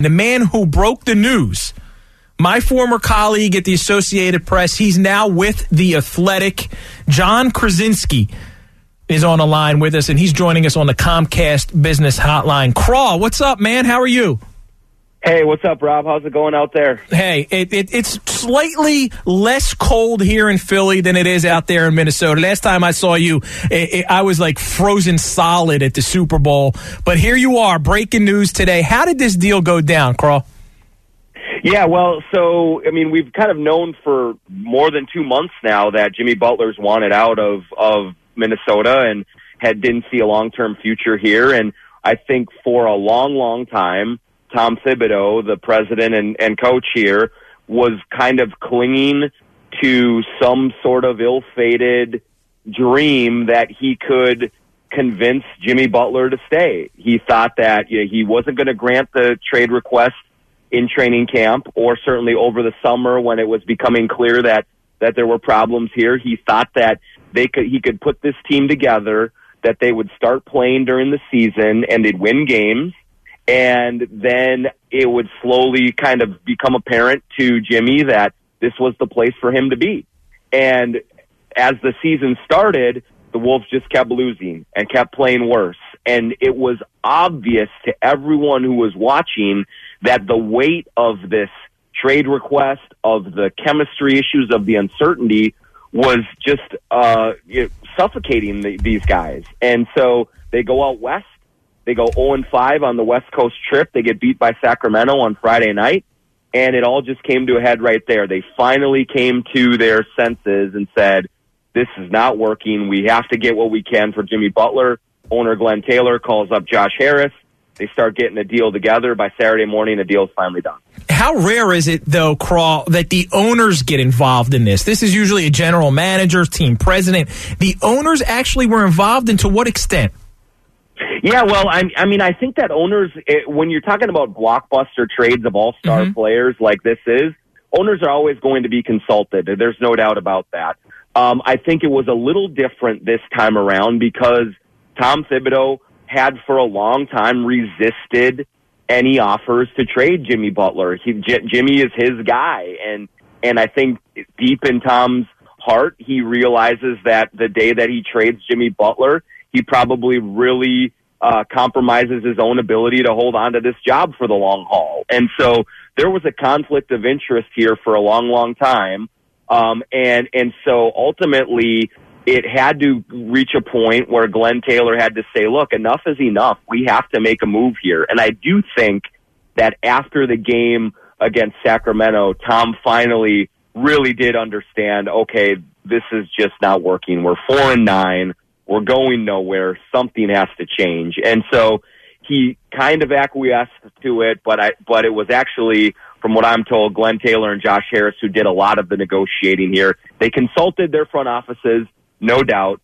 the man who broke the news. My former colleague at the Associated Press, he's now with The Athletic. Jon Krawczynski is on the line with us, and he's joining us on the Comcast Business Hotline. Craw, what's up, man? How are you? Hey, what's up, Rob? How's it going out there? Hey, it's slightly less cold here in Philly than it is out there in Minnesota. Last time I saw you, I was like frozen solid at the Super Bowl. But here you are, breaking news today. How did this deal go down, Craw? Yeah, well, so, I mean, we've kind of known for more than 2 months now that Jimmy Butler's wanted out of Minnesota and didn't see a long-term future here. And I think for a long, long time, Tom Thibodeau, the president and coach here, was kind of clinging to some sort of ill-fated dream that he could convince Jimmy Butler to stay. He thought that he wasn't going to grant the trade request in training camp, or certainly over the summer when it was becoming clear that there were problems here. He thought that he could put this team together, that they would start playing during the season and they'd win games. And then it would slowly kind of become apparent to Jimmy that this was the place for him to be. And as the season started, the Wolves just kept losing and kept playing worse. And it was obvious to everyone who was watching that the weight of this trade request, of the chemistry issues, of the uncertainty, was just suffocating these guys. And so they go out west. They go 0-5 on the West Coast trip. They get beat by Sacramento on Friday night, and it all just came to a head right there. They finally came to their senses and said, this is not working. We have to get what we can for Jimmy Butler. Owner Glenn Taylor calls up Josh Harris. They start getting a deal together. By Saturday morning, the deal's finally done. How rare is it, though, Craw, that the owners get involved in this? This is usually a general manager, team president. The owners actually were involved, and to what extent? Yeah, well, I mean, I think that owners, when you're talking about blockbuster trades of all-star players like this is, owners are always going to be consulted. There's no doubt about that. I think it was a little different this time around because Tom Thibodeau had for a long time resisted any offers to trade Jimmy Butler. Jimmy is his guy, and I think deep in Tom's heart, he realizes that the day that he trades Jimmy Butler, he probably really compromises his own ability to hold on to this job for the long haul. And so there was a conflict of interest here for a long, long time. And so ultimately it had to reach a point where Glenn Taylor had to say, look, enough is enough. We have to make a move here. And I do think that after the game against Sacramento, Tom finally really did understand, okay, this is just not working. We're 4-9. We're going nowhere. Something has to change. And so he kind of acquiesced to it, but it was actually, from what I'm told, Glenn Taylor and Josh Harris who did a lot of the negotiating here. They consulted their front offices, no doubt,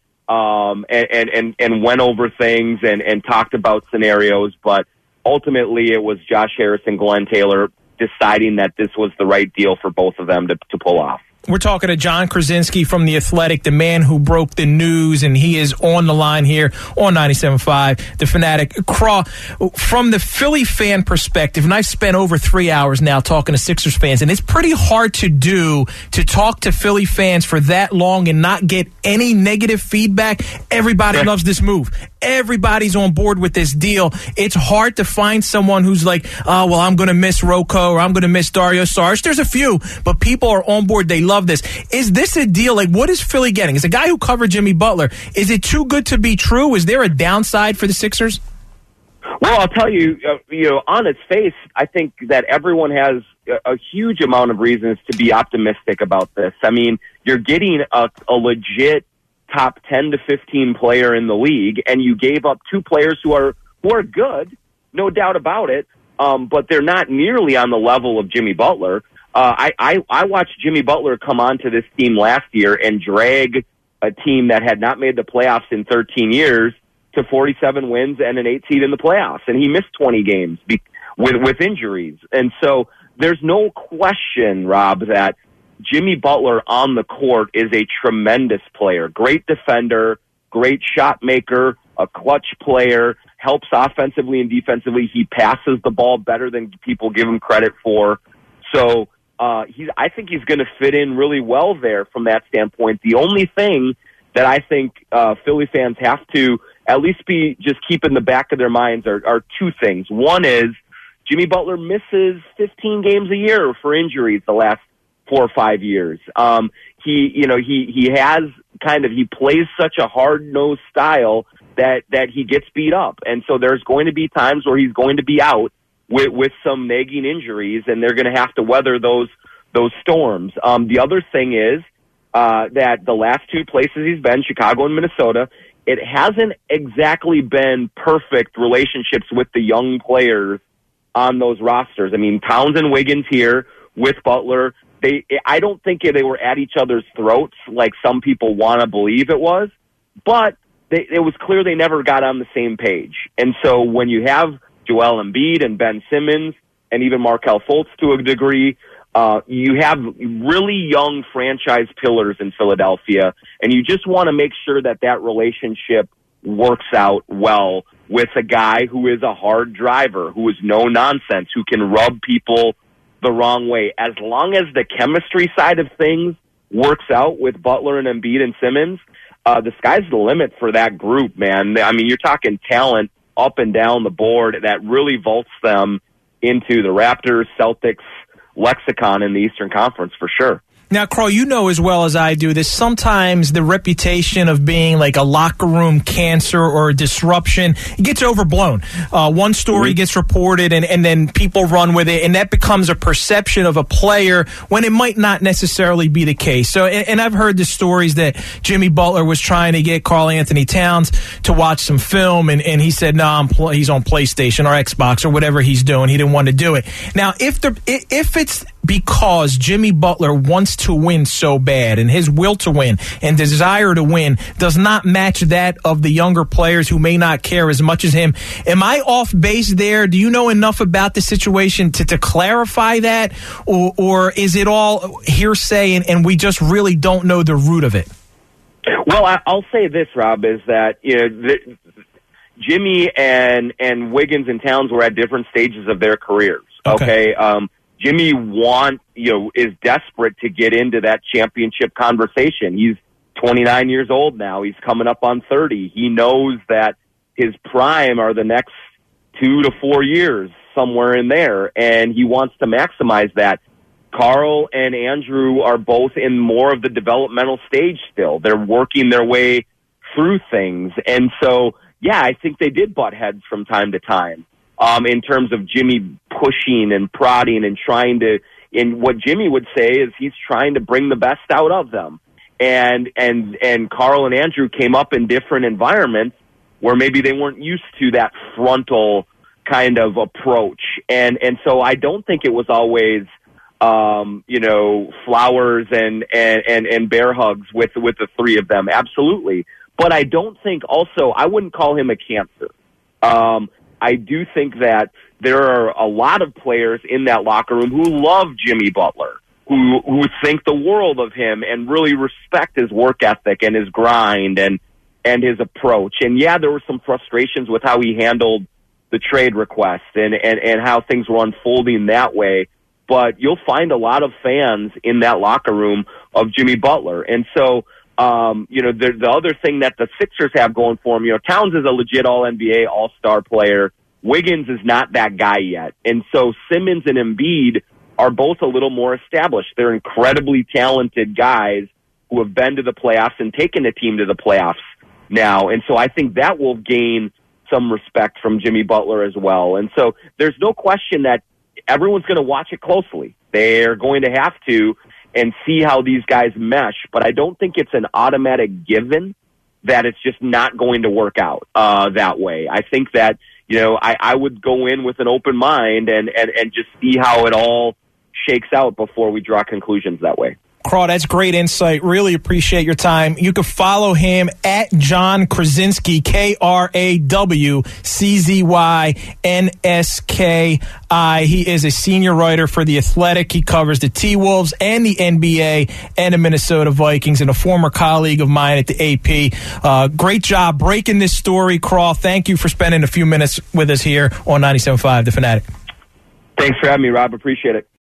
and went over things and talked about scenarios, but ultimately it was Josh Harris and Glenn Taylor deciding that this was the right deal for both of them to pull off. We're talking to Jon Krawczynski from The Athletic, the man who broke the news, and he is on the line here on 97.5, The Fanatic. Craw, from the Philly fan perspective, and I've spent over 3 hours now talking to Sixers fans, and it's pretty hard to talk to Philly fans for that long and not get any negative feedback. Everybody loves this move. Everybody's on board with this deal. It's hard to find someone who's like, oh, well, I'm going to miss Rocco or I'm going to miss Dario Saric. There's a few, but people are on board. They love this. Is this a deal? Like, what is Philly getting? As a guy who covered Jimmy Butler, is it too good to be true? Is there a downside for the Sixers? Well, I'll tell you, on its face, I think that everyone has a huge amount of reasons to be optimistic about this. I mean, you're getting a legit top 10 to 15 player in the league, and you gave up two players who are good, no doubt about it, but they're not nearly on the level of Jimmy Butler. I watched Jimmy Butler come onto this team last year and drag a team that had not made the playoffs in 13 years to 47 wins and an 8 seed in the playoffs, and he missed 20 games with injuries. And so there's no question, Rob, that Jimmy Butler on the court is a tremendous player, great defender, great shot maker, a clutch player, helps offensively and defensively. He passes the ball better than people give him credit for. So I think he's going to fit in really well there from that standpoint. The only thing that I think Philly fans have to at least be just keep in the back of their minds are two things. One is Jimmy Butler misses 15 games a year for injuries the last 4 or 5 years. He plays such a hard-nosed style that he gets beat up. And so there's going to be times where he's going to be out with some nagging injuries, and they're going to have to weather those storms. The other thing is that the last two places he's been, Chicago and Minnesota, it hasn't exactly been perfect relationships with the young players on those rosters. I mean, Towns and Wiggins here with Butler, I don't think they were at each other's throats like some people want to believe it was, but it was clear they never got on the same page. And so when you have Joel Embiid and Ben Simmons and even Markelle Fultz to a degree, you have really young franchise pillars in Philadelphia, and you just want to make sure that relationship works out well with a guy who is a hard driver, who is no nonsense, who can rub people the wrong way. As long as the chemistry side of things works out with Butler and Embiid and Simmons, the sky's the limit for that group, man. I mean, you're talking talent up and down the board that really vaults them into the Raptors, Celtics lexicon in the Eastern Conference for sure. Now, Carl, you know as well as I do this, sometimes the reputation of being like a locker room cancer or a disruption, it gets overblown. One story gets reported and then people run with it, and that becomes a perception of a player when it might not necessarily be the case. So, and I've heard the stories that Jimmy Butler was trying to get Karl Anthony Towns to watch some film, and he said, no, he's on PlayStation or Xbox or whatever he's doing. He didn't want to do it. Now, if it's because Jimmy Butler wants to win so bad and his will to win and desire to win does not match that of the younger players who may not care as much as him, am I off base there? Do you know enough about the situation to clarify that? Or is it all hearsay and we just really don't know the root of it? Well, I'll say this, Rob, is that Jimmy and Wiggins and Towns were at different stages of their careers. Okay. Jimmy is desperate to get into that championship conversation. He's 29 years old now. He's coming up on 30. He knows that his prime are the next 2 to 4 years, somewhere in there, and he wants to maximize that. Karl and Andrew are both in more of the developmental stage still. They're working their way through things. And so, yeah, I think they did butt heads from time to time. In terms of Jimmy pushing and prodding and trying to, and what Jimmy would say is he's trying to bring the best out of them. And Karl and Andrew came up in different environments where maybe they weren't used to that frontal kind of approach. And so I don't think it was always, flowers and bear hugs with the three of them. Absolutely. But I don't think also, I wouldn't call him a cancer. I do think that there are a lot of players in that locker room who love Jimmy Butler, who think the world of him and really respect his work ethic and his grind and his approach. And yeah, there were some frustrations with how he handled the trade request and how things were unfolding that way. But you'll find a lot of fans in that locker room of Jimmy Butler. And so, the other thing that the Sixers have going for him, Towns is a legit All-NBA, All-Star player. Wiggins is not that guy yet. And so Simmons and Embiid are both a little more established. They're incredibly talented guys who have been to the playoffs and taken a team to the playoffs now. And so I think that will gain some respect from Jimmy Butler as well. And so there's no question that everyone's going to watch it closely. They're going to have to and see how these guys mesh. But I don't think it's an automatic given that it's just not going to work out that way. I think that, I would go in with an open mind and just see how it all shakes out before we draw conclusions that way. Craw, that's great insight. Really appreciate your time. You can follow him at John Krawczynski, KrawCzyNSKI. He is a senior writer for The Athletic. He covers the T-Wolves and the NBA and the Minnesota Vikings, and a former colleague of mine at the AP. Great job breaking this story, Craw. Thank you for spending a few minutes with us here on 97.5 The Fanatic. Thanks for having me, Rob. Appreciate it.